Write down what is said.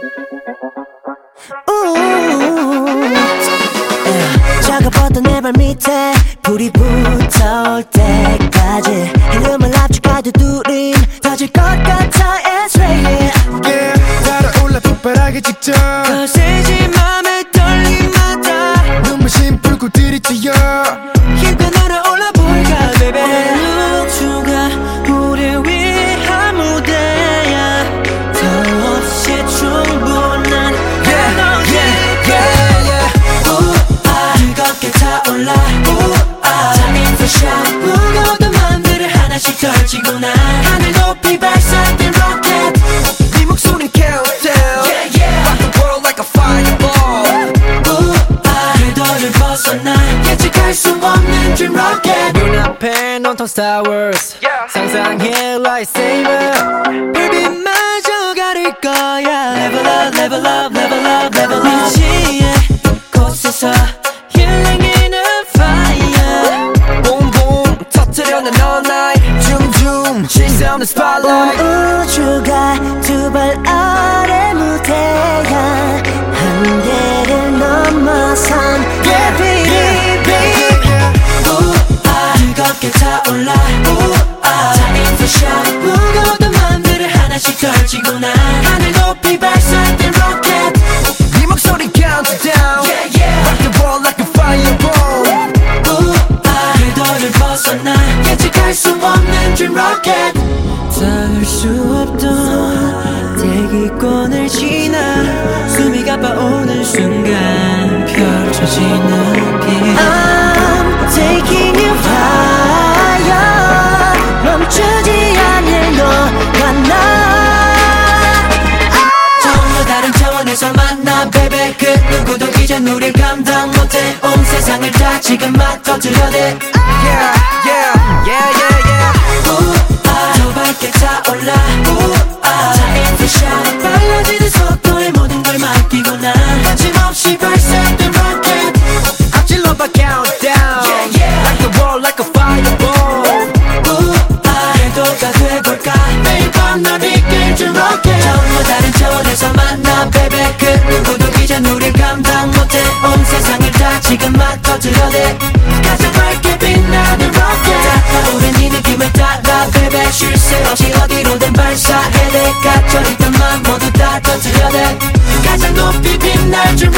작업했던 내 발 밑에 불이 붙어올 때까지 이름을 합쳐가도 둘인 터질 것 같아. It's real yeah. 달아올라 폭발하기 직전 거세지 맘에 떨림마다 눈부신 불꽃 들이쬐어 힘껏 날아올라 볼까 baby. 오늘 누가 우리 위한 무대야 더없이 충분한 에너지. 뜨겁게 타올라 Time for shot 무거웠던 맘들을 하나씩 덜치고 나 하늘 높이 발사된 로켓 네 목소리 countdown Rock the world like a fireball 궤도를 벗어나 예측할 수 없는 dream rocket. 눈앞에 온통 Star Wars 상상해 lightsaber 불빛마저 가릴 거야. Level up, level up, level up, level up. 미치의 곳에서 Healing in a fire Boom boom 터뜨려낸 all night Zoom zoom chase on the spotlight 우주가 두 발 아래 무대야 한계를 넘어선 뜨겁게 타올라 Time for shot 무거웠던 맘들을 하나씩 덜치고 나 하늘 높이 발사된 로켓 네 목소리 countdown Rock the world like a fireball 궤도를 벗어나 예측할 수 없는 dream rocket. 닿을 수 없던 대기권을 지나 숨이 가빠오는 순간 펼쳐지는 길 I'm taking you higher 멈추지 않을 너와 나 전혀 다른 차원에서 만나 baby. 그 누구도 이젠 우릴 감당 못해 온 세상을 다 지금 막 터뜨려대 Yeah yeah yeah yeah yeah 더 밝게 타올라 Time for shot 빨라지는 속도에 모든 걸 맡기고 난 거침없이 발사된 rocket 앞질러봐 countdown Like the world like a fireball 궤도가 돼볼까 매일 밤 널 이끌 rocket 전혀 다른 차원에서 만나 baby. 그 누구도 이젠 우릴 감당 못해 온 세상을 다 지금 막 터뜨려대 가장 밝게 빛나는 rocket 타오른 이 느낌을 따라 baby. 쉴 새 없이 어디로든 발사해 내 갇혀있던 맘 모두 다 터뜨려대 가장 높이 빛날 줄